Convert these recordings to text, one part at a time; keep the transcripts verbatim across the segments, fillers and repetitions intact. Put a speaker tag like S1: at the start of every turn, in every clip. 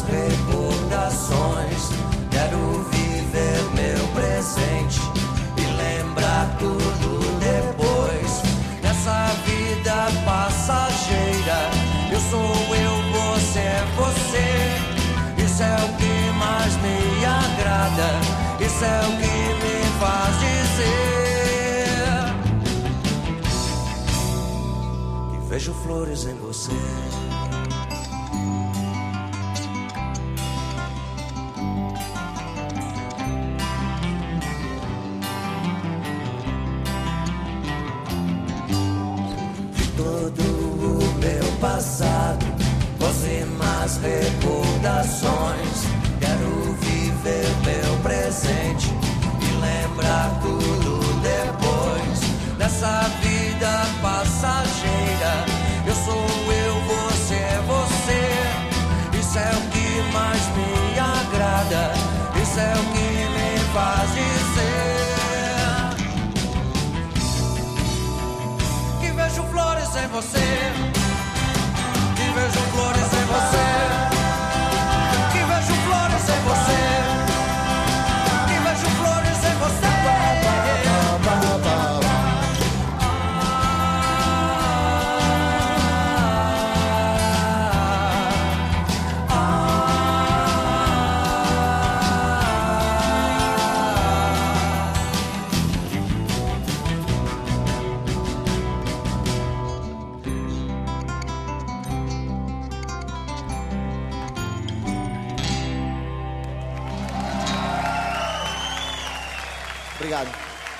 S1: recordações. Quero viver meu presente e lembrar tudo depois. Nessa vida passageira, eu sou eu, você é você. Isso é o que mais me agrada, isso é o que me faz dizer que vejo flores em você. Passado, você mais recordações. Quero viver meu presente e lembrar tudo depois. Nessa vida passageira, eu sou eu, você é você. Isso é o que mais me agrada, isso é o que me faz dizer que vejo flores em você. Vejo flores em você, que vejo flores em você, que vejo flores em você.
S2: Obrigado.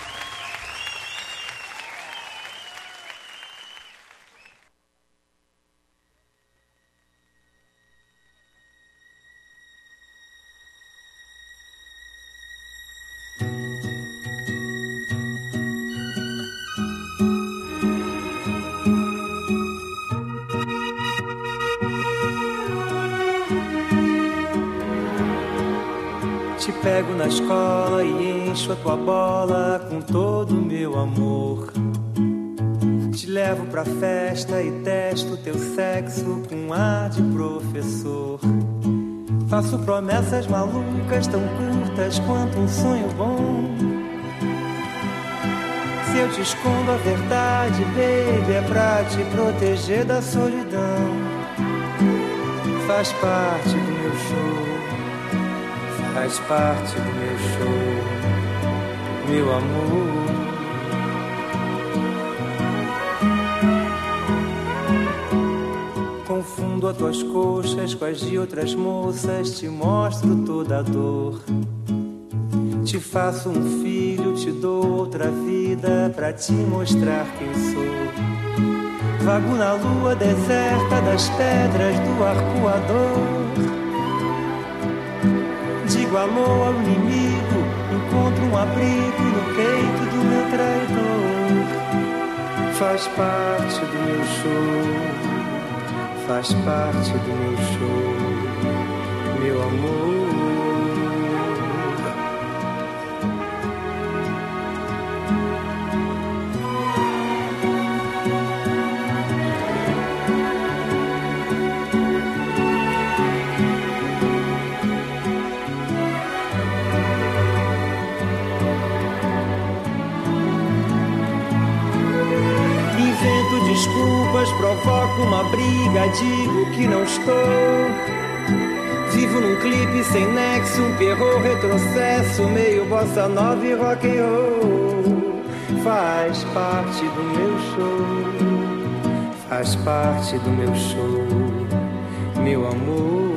S3: Te pego na escola e encho a tua bola com todo o meu amor. Te levo pra festa e testo teu sexo com ar de professor. Faço promessas malucas tão curtas quanto um sonho bom. Se eu te escondo a verdade, baby, é pra te proteger da solidão. Faz parte do meu show, faz parte do meu show, meu amor. Confundo as tuas coxas com as de outras moças, te mostro toda a dor. Te faço um filho, te dou outra vida pra te mostrar quem sou. Vago na lua deserta das pedras do arcoador. Digo alô ao inimigo, encontro um abrigo no peito do meu traidor. Faz parte do meu show, faz parte do meu show, meu amor. Desculpas, provoco uma briga, digo que não estou. Vivo num clipe sem nexo, um perro retrocesso, meio bossa nova e rock and roll. Faz parte do meu show, faz parte do meu show, meu amor,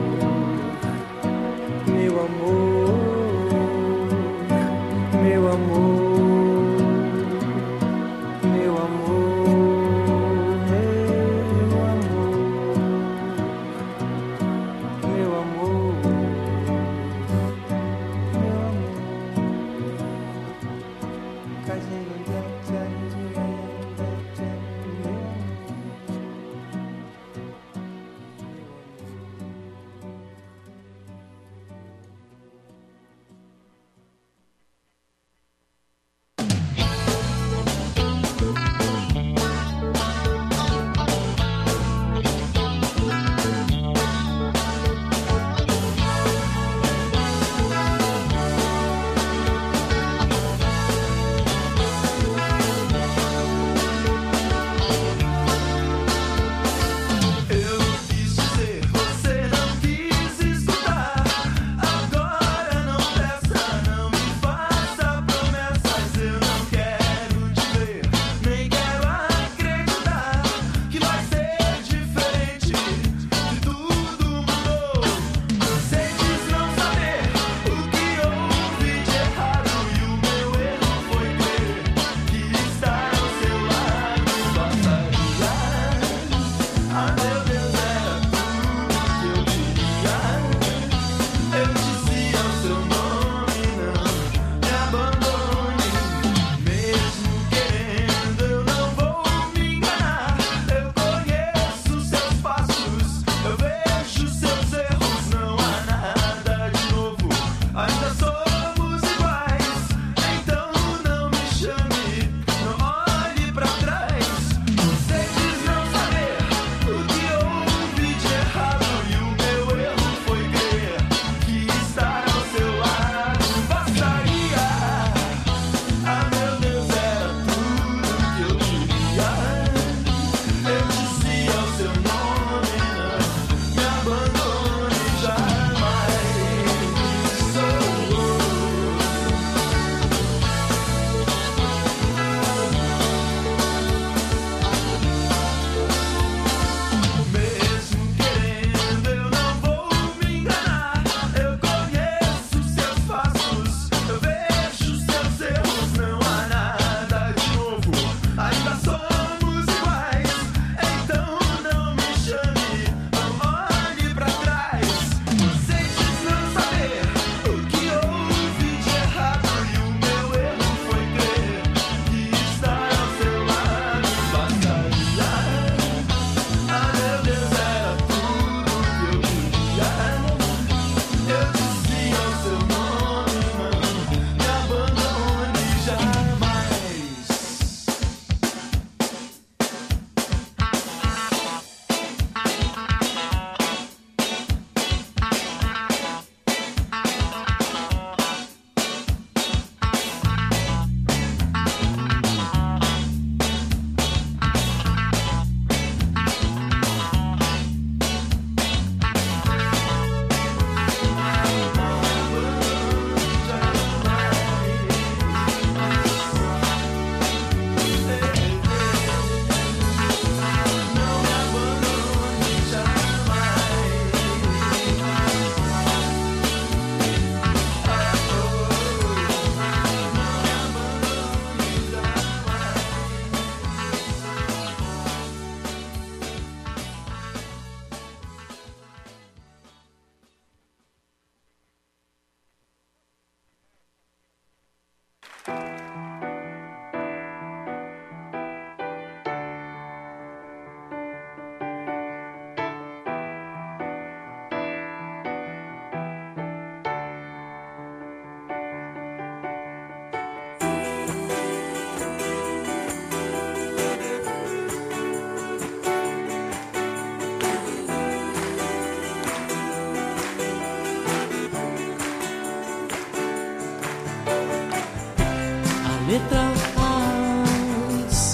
S3: meu amor, meu amor.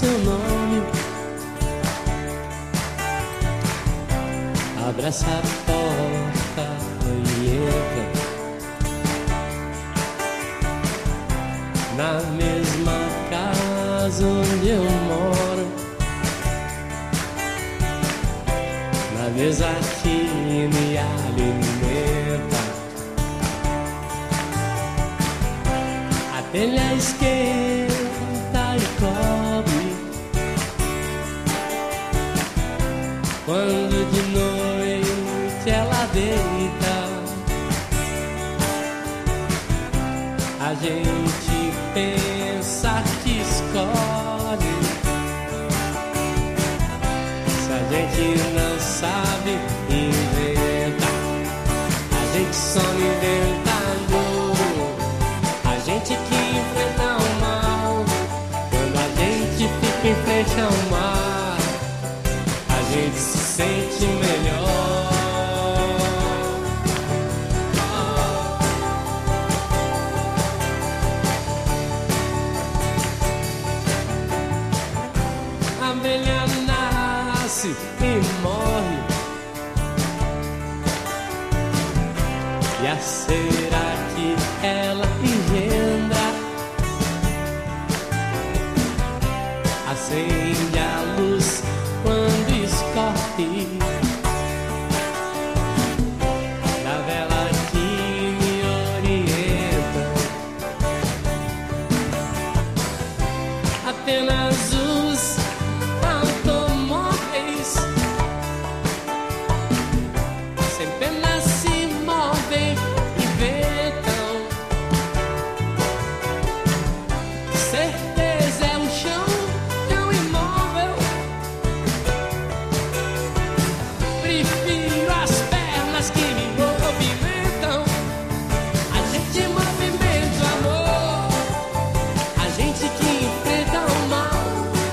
S2: seu nome. Abre essa porta e entra na mesma casa onde eu moro, na mesa que me alimenta. A telha esquenta e cobre quando de noite ela deita. A gente pensa que escolhe, se a gente não sabe, inventa. A gente só inventando, a gente que enfrenta o mal. Quando a gente fica em frente ao mar, a gente se sente melhor. A abelha nasce e morre, e a cera que ela engendra acende a luz quando escorre da vela que me orienta. Apenas os automóveis sem pena se movem e ventam. Certeza é um chão tão imóvel. Prefiro as pernas que me movimentam. A gente movimenta o amor, a gente que enfrenta o mal.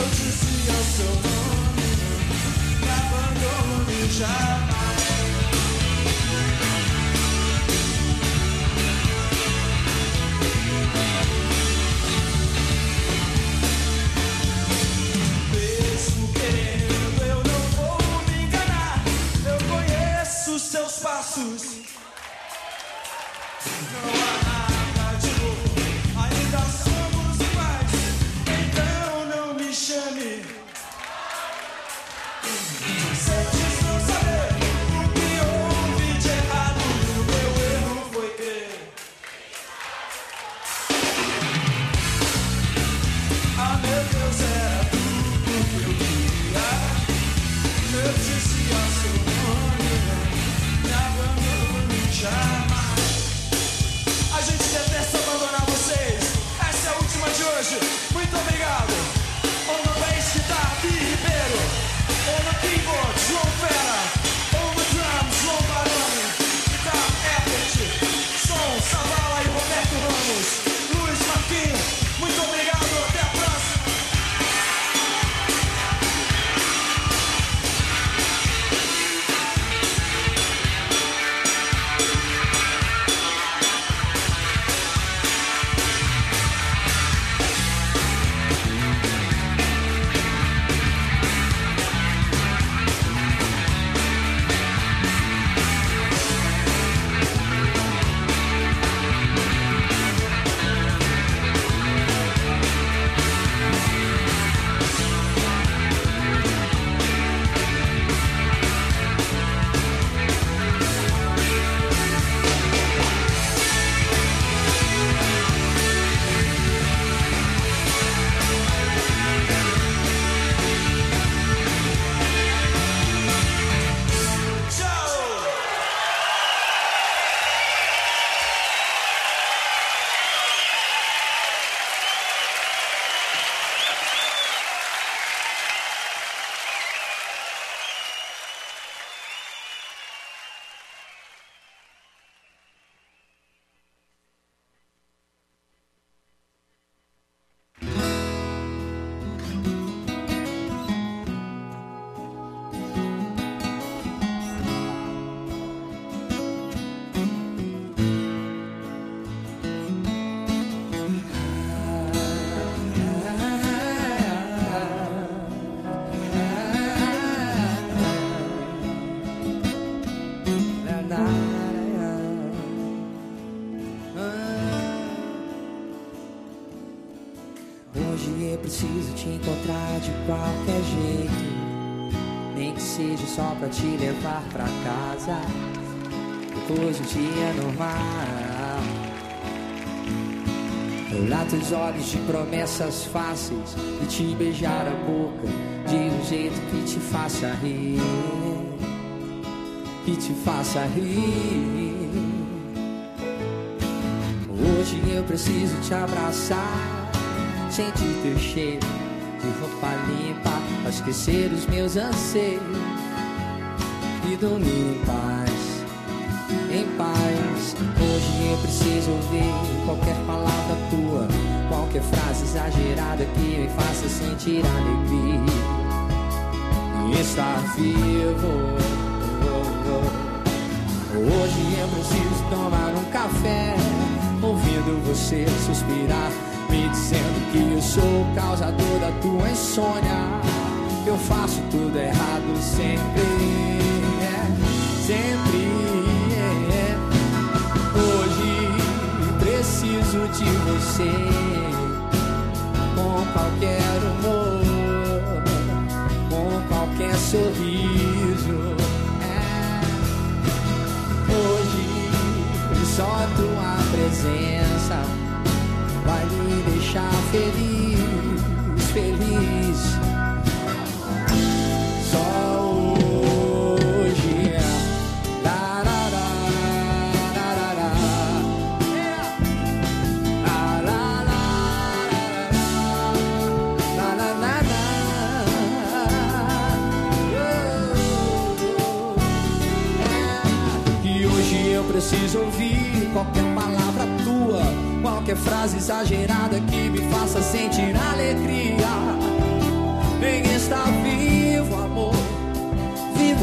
S4: Preciso te encontrar de qualquer jeito, nem que seja só pra te levar pra casa, depois do dia normal. Olhar teus olhos de promessas fáceis e te beijar a boca de um jeito que te faça rir, que te faça rir. Hoje eu preciso te abraçar, sentir teu cheiro de roupa limpa, pra esquecer os meus anseios e dormir em paz, em paz. Hoje eu preciso ouvir qualquer palavra tua, qualquer frase exagerada que me faça sentir alegria e estar vivo. Hoje eu preciso tomar um café, ouvindo você suspirar, me dizendo que eu sou o causador da tua insônia. Eu faço tudo errado sempre, é, sempre é. Hoje preciso de você, com qualquer humor, com qualquer sorriso, é. Hoje só tua presença vai me deixar feliz, feliz. Só hoje. La, la, la, la, la, la. La, la, la, la, la, la, la. E hoje eu preciso ouvir qualquer palavra tua, qualquer frase exagerada que me faça sentir alegria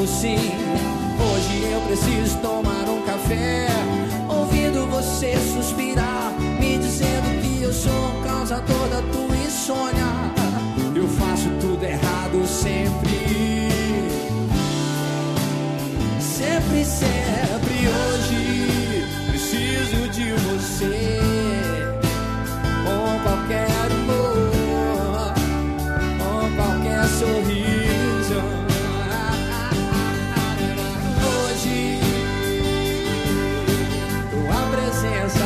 S4: tempo sim. Hoje eu preciso tomar um café, ouvindo você suspirar, me dizendo que eu sou o causador da tua insônia. Eu faço tudo errado sempre, sempre, sempre. Hoje preciso de você, com qualquer humor, com qualquer sorriso. Hoje tua presença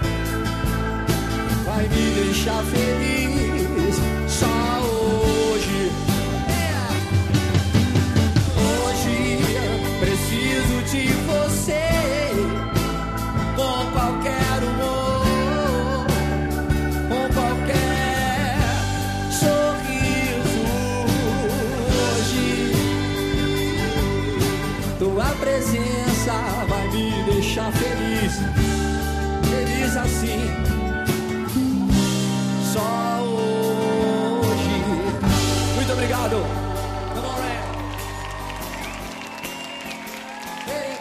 S4: vai me deixar feliz. Só hoje, hoje preciso de você, com qualquer humor, com qualquer sorriso. Hoje tua presença vai me deixar feliz, feliz assim. Só hoje. Muito obrigado. Come on, man. Hey.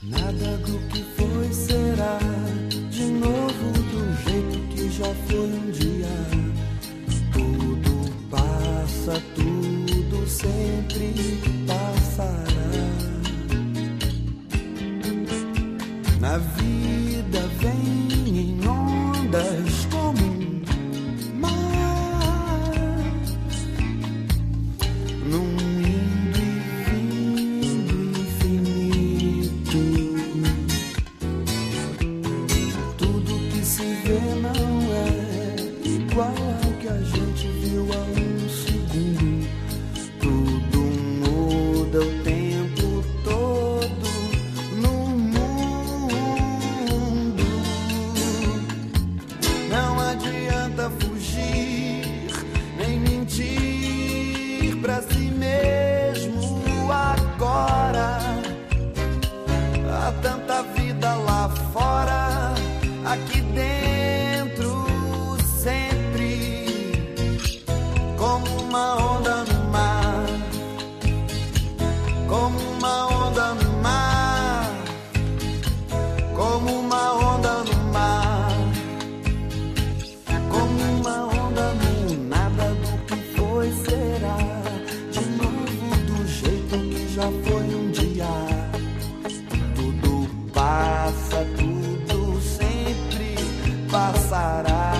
S5: Nada do que foi será de novo do jeito que já foi um dia. Tudo passa, tudo sempre passará. Na vida vem em ondas como um mar, num indo e vindo infinito. Tudo que se vê não é igual ao que a gente viu há um segundo. Tudo muda o tempo todo no mundo. Não adianta fugir nem mentir pra si mesmo agora. Há tanta vida lá fora, aqui dentro sempre, como uma onda no mar, como uma onda no mar, como uma onda no mar, como uma onda no nada do que foi será de novo do jeito que já foi um dia. Tudo passa, tudo sempre passará.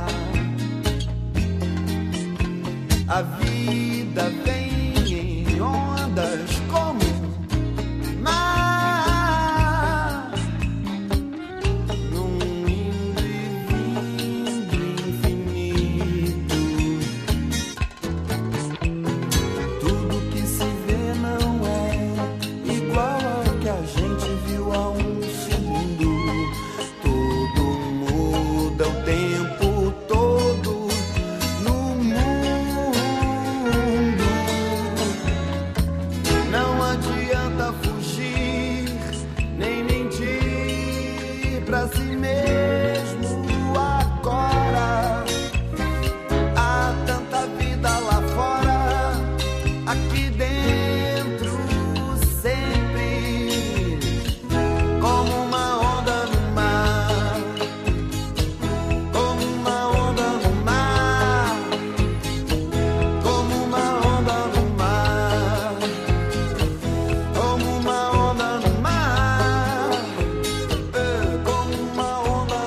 S5: A vida vem em ondas como mar, num indo e vindo infinito. Tudo que se vê não é igual ao que a gente viu há um segundo. Tudo muda o tempo todo no mundo. Não adianta fugir nem mentir pra si mesmo agora. Há tanta vida lá fora, aqui dentro sempre, como uma onda no mar, como uma onda no mar, como uma onda no mar, como uma onda no mar, eh, como uma onda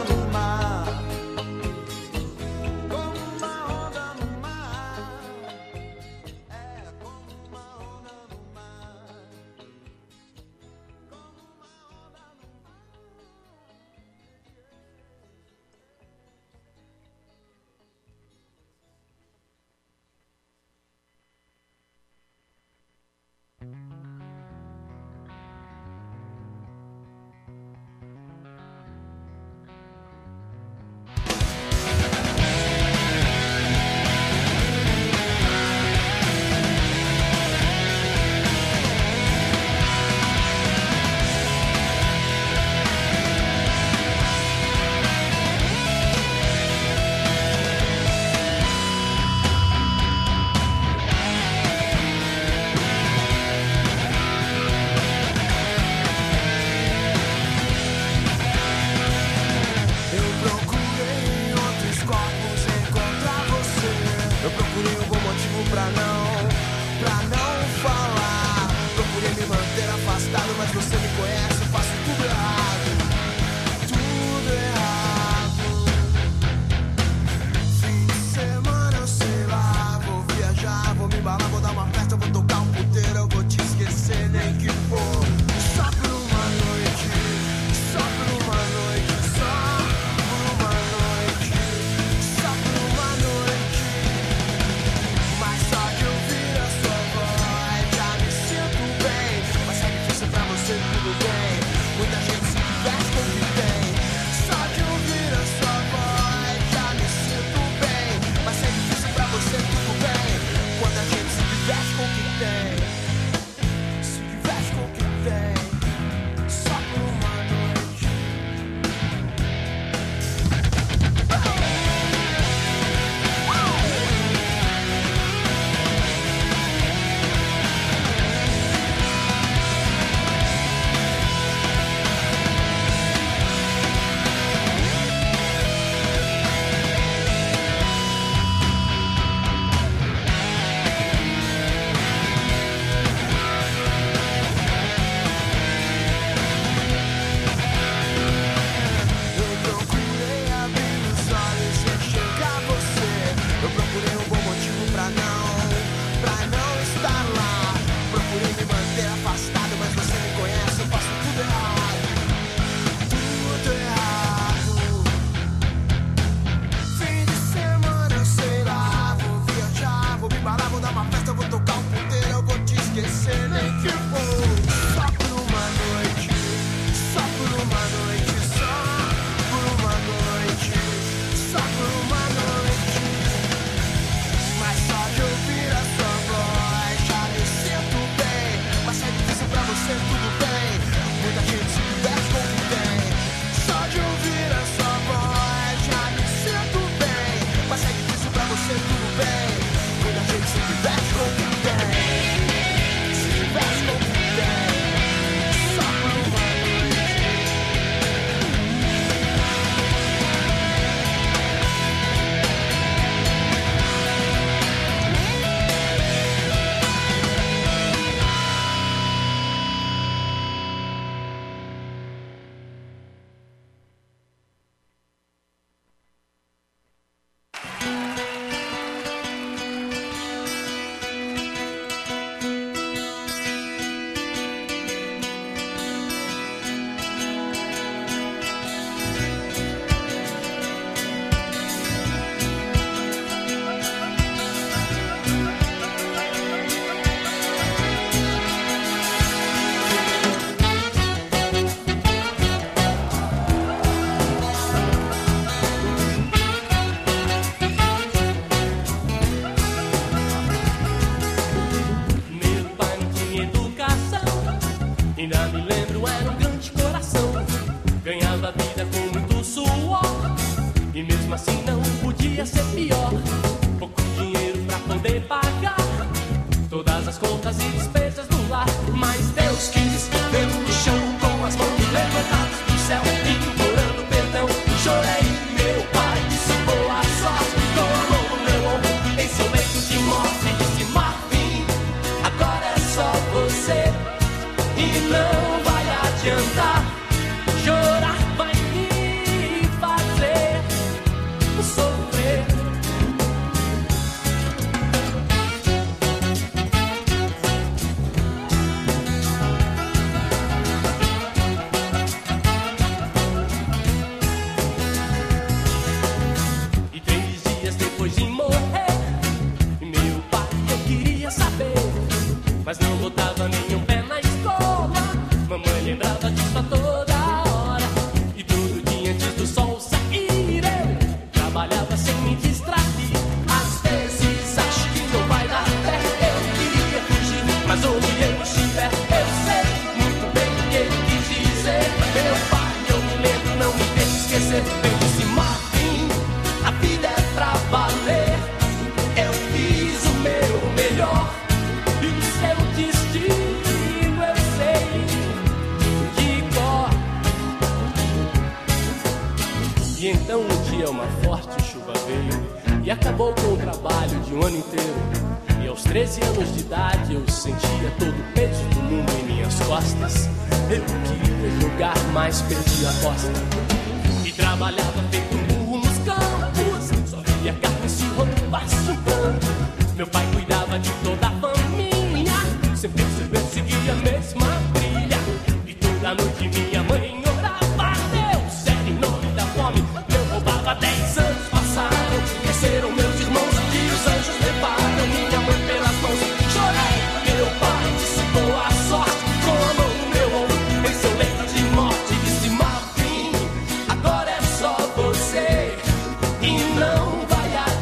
S1: Não vai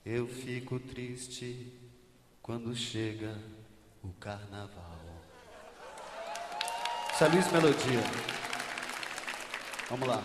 S5: Eu fico triste quando chega o carnaval. Isso é Luiz Melodia. Vamos lá.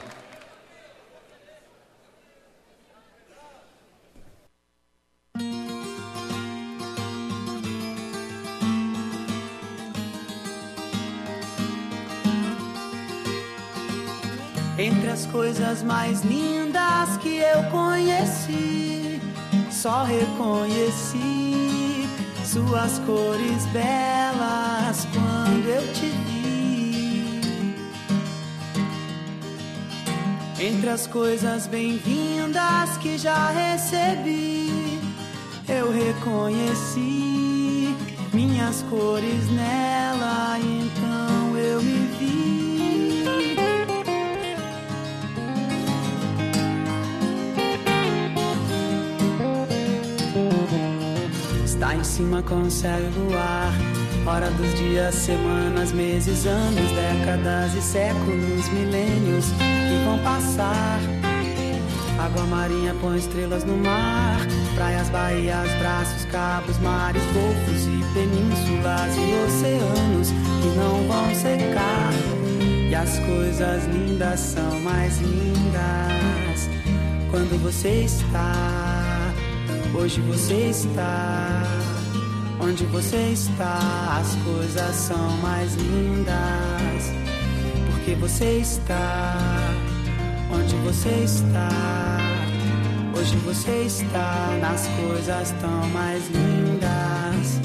S6: Entre as coisas mais lindas que eu conheci, só reconheci suas cores belas quando eu te vi. Entre as coisas bem-vindas que já recebi, eu reconheci minhas cores nela, então eu me vi. Está em cima com o céu e luar, hora dos dias, semanas, meses, anos, décadas e séculos, milênios que vão passar. Água marinha põe estrelas no mar, praias, baías, braços, cabos, mares, golfos e penínsulas e oceanos que não vão secar. E as coisas lindas são mais lindas quando você está. Hoje você está, onde você está, as coisas são mais lindas, porque você está, onde você está, hoje você está, nas coisas tão mais lindas.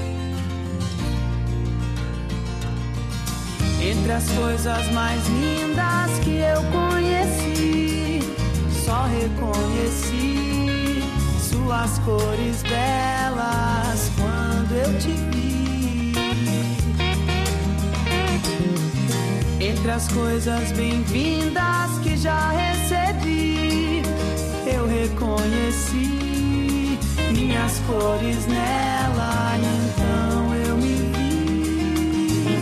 S6: Entre as coisas mais lindas que eu conheci, só reconheci suas cores belas quando eu te vi. Entre as coisas bem-vindas que já recebi, eu reconheci minhas cores nela, então eu me vi.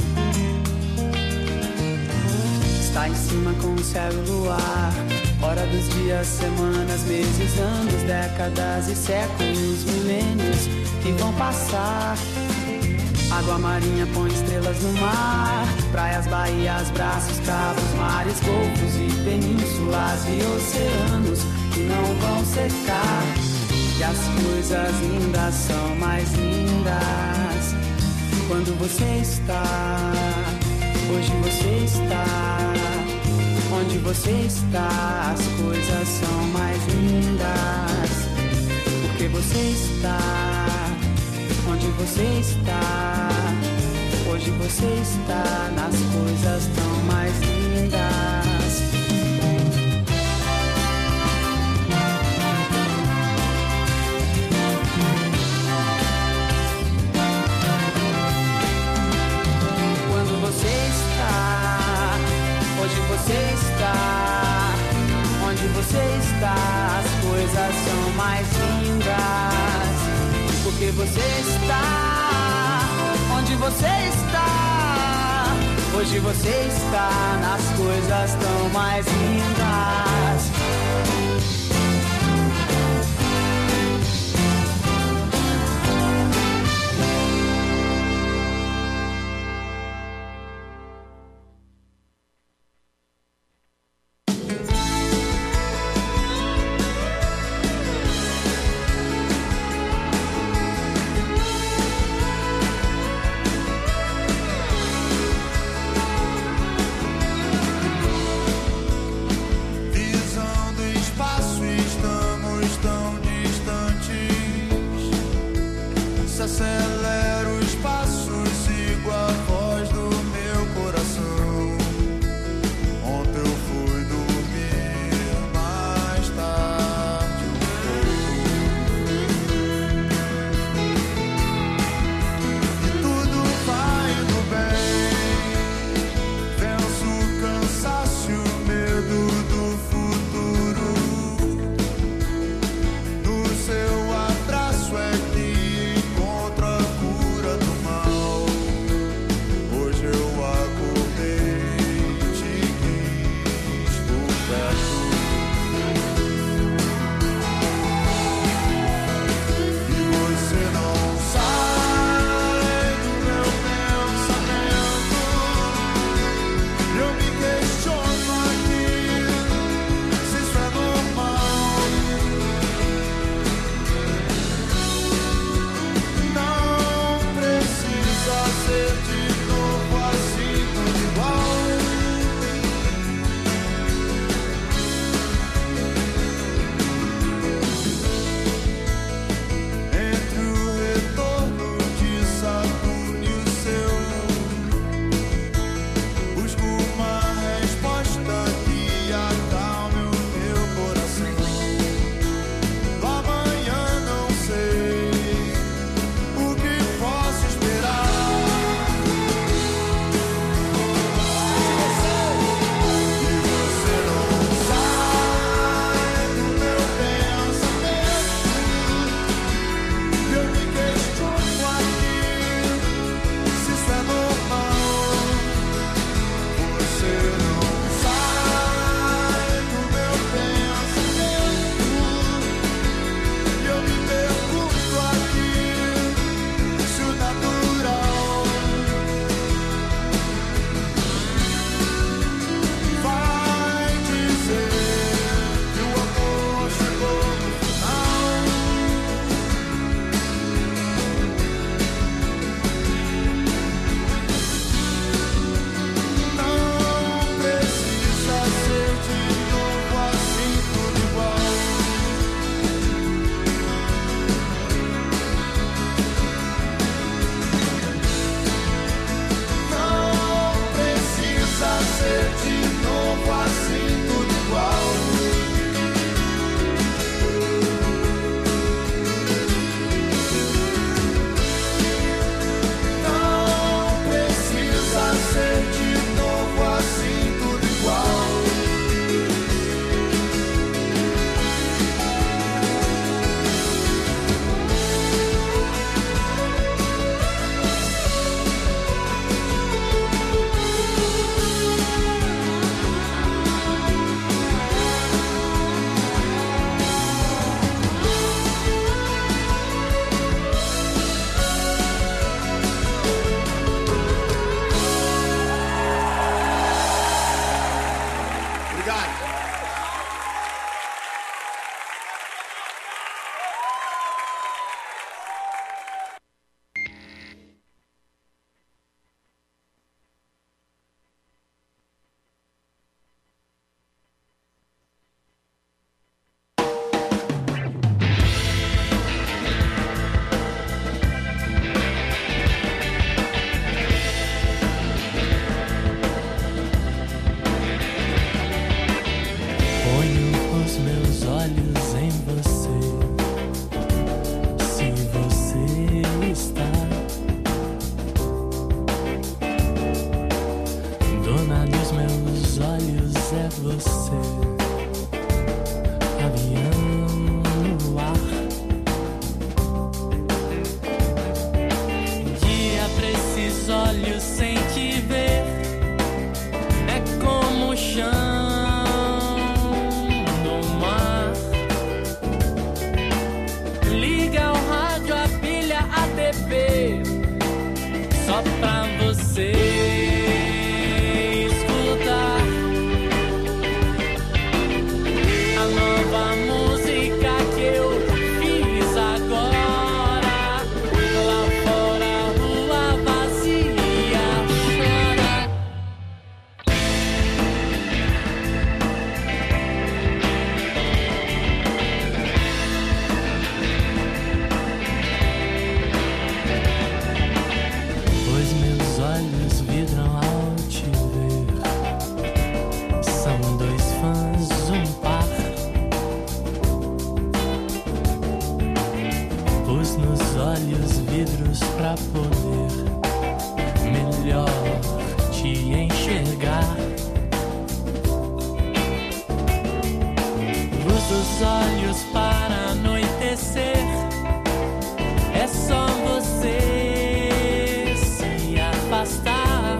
S6: Está em cima com o céu e o luar, hora dos dias, semanas, meses, anos, décadas e séculos, milênios que vão passar. Água marinha põe estrelas no mar, praias, baías, braços, cabos, mares, golfos e penínsulas e oceanos que não vão secar. E as coisas lindas são mais lindas quando você está, hoje você está. Onde você está, as coisas são mais lindas, porque você está, onde você está, hoje você está, nas coisas tão mais lindas. Quando você está, hoje você está, onde você está, as coisas são mais lindas, porque você está, onde você está, hoje você está, nas coisas tão mais lindas.
S7: These are Pus nos olhos vidros pra poder melhor te enxergar. Luz dos olhos para anoitecer. É só você se afastar.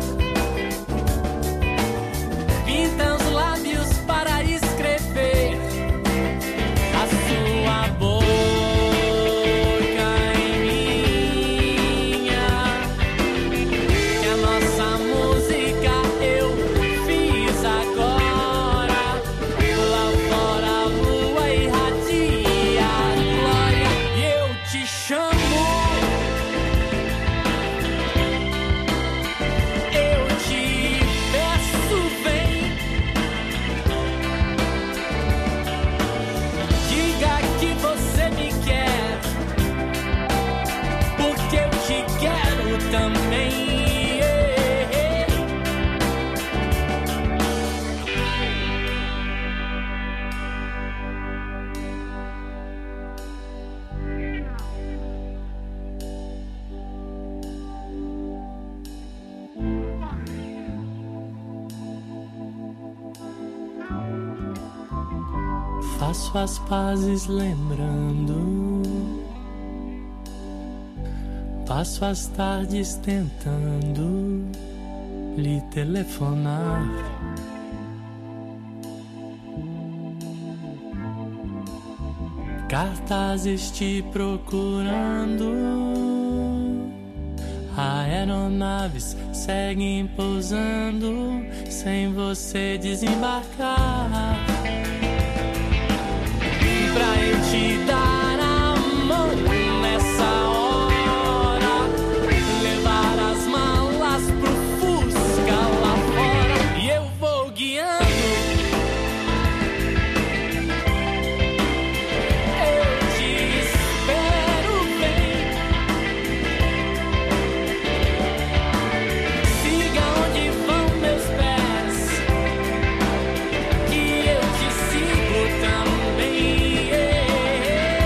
S7: Pinta os lábios para escrever a sua boca em minha. Que a nossa música eu fiz agora. Lá fora a lua irradia a glória e eu te chamo. Faço as pazes lembrando, passo as tardes tentando lhe telefonar. Cartazes te procurando, aeronaves seguem pousando sem você desembarcar. Pra eu te dar a mão nessa hora, levar as malas pro Fusca lá fora e eu vou guiando. Eu te espero bem. Siga onde vão meus pés, que eu te sigo também.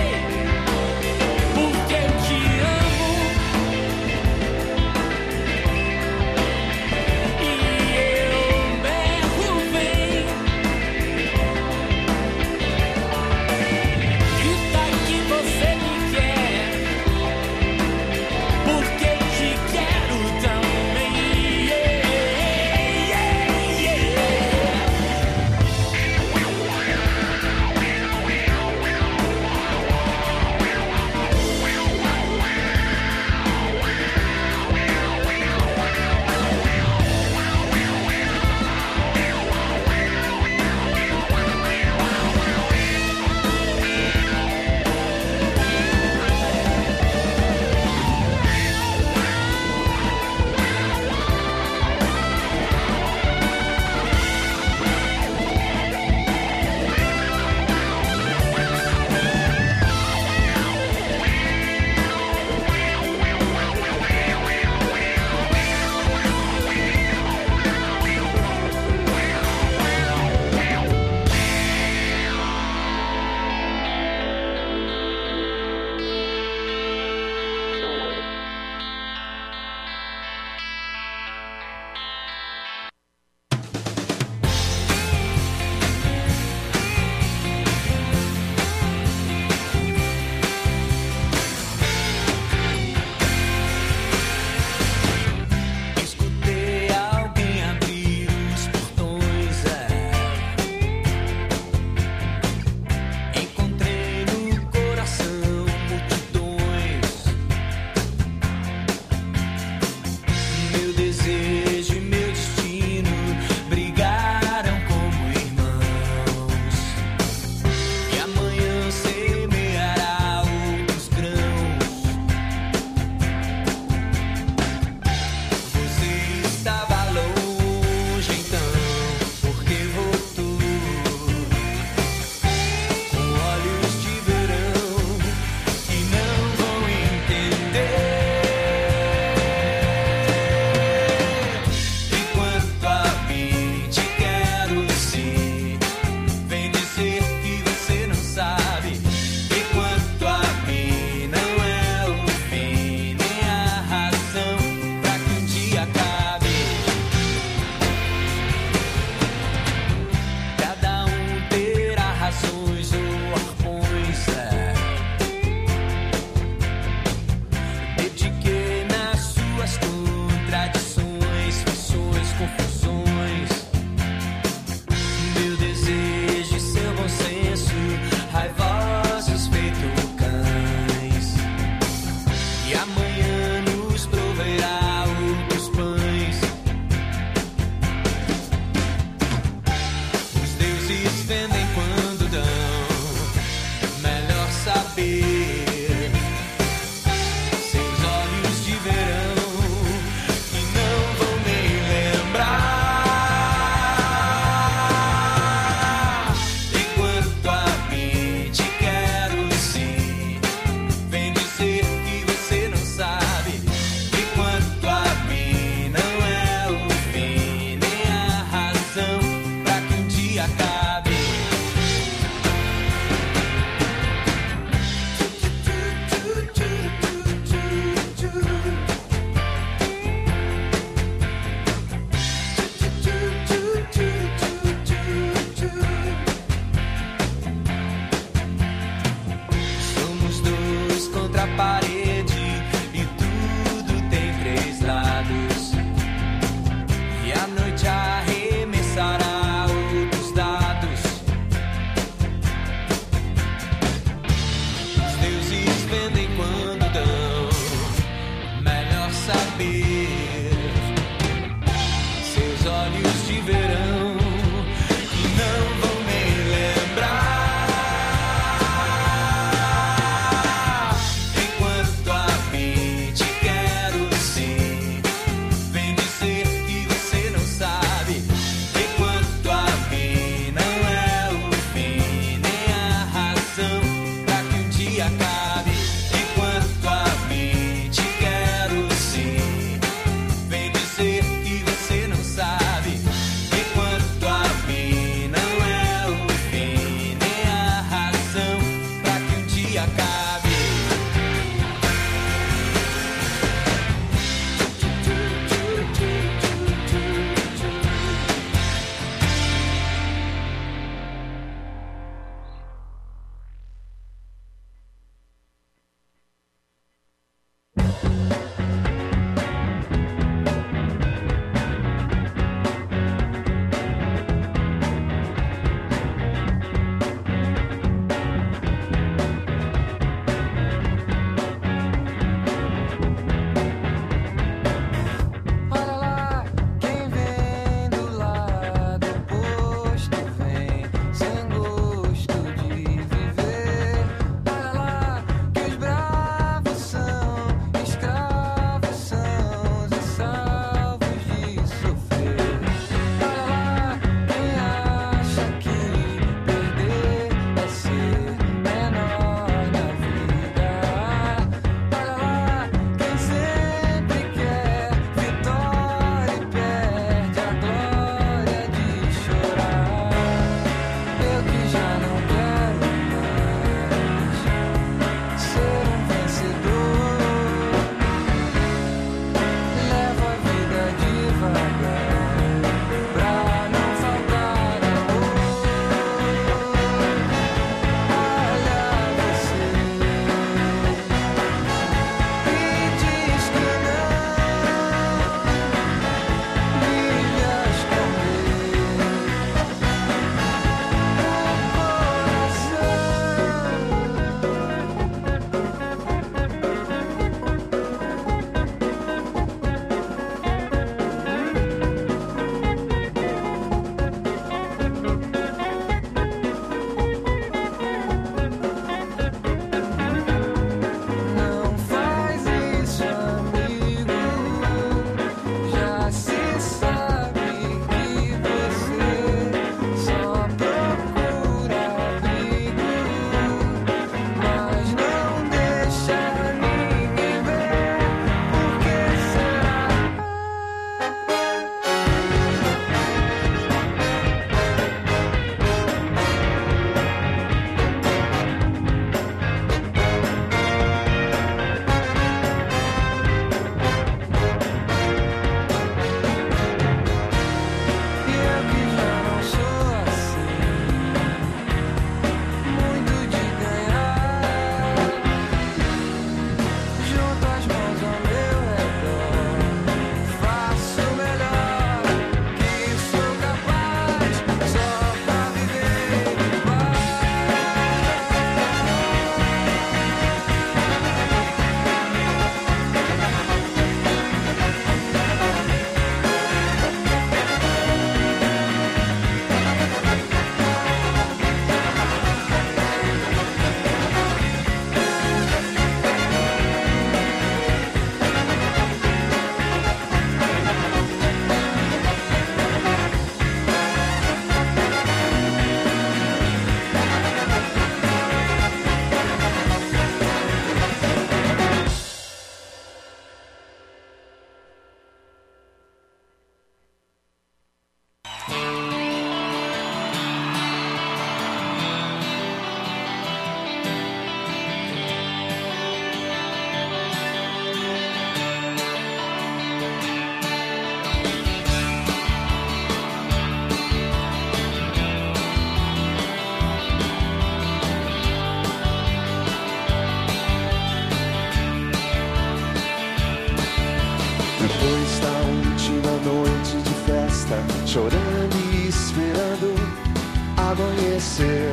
S8: Depois da última noite de festa, chorando e esperando amanhecer,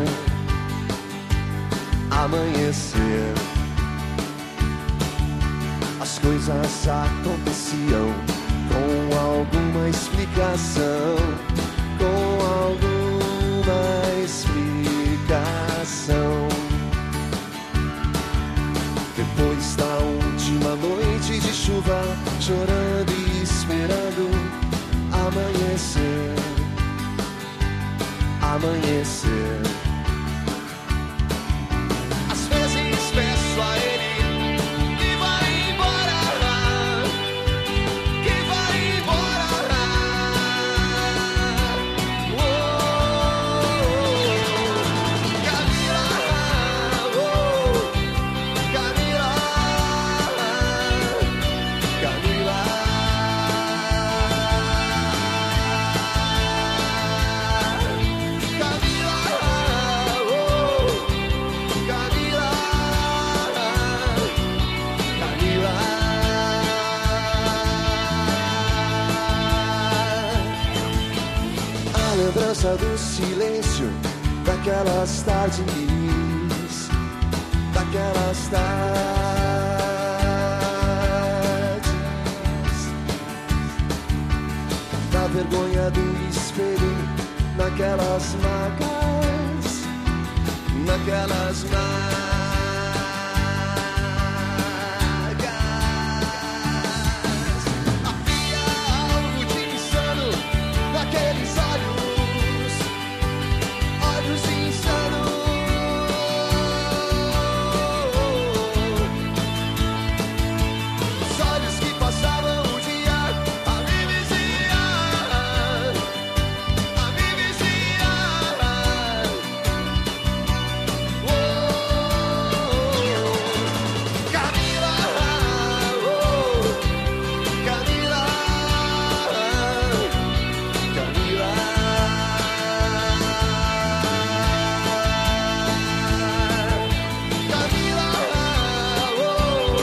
S8: amanhecer. As coisas aconteciam com alguma explicação, com alguma explicação. Depois da última noite de chuva, chorando e esperando amanhecer, amanhecer. Às vezes peço a ele que vai embora, que vai embora. Oh, Camila, oh, Camila, Camila. Lembrança do silêncio daquelas tardes, daquelas tardes, da vergonha do espelho, naquelas marcas, naquelas marcas.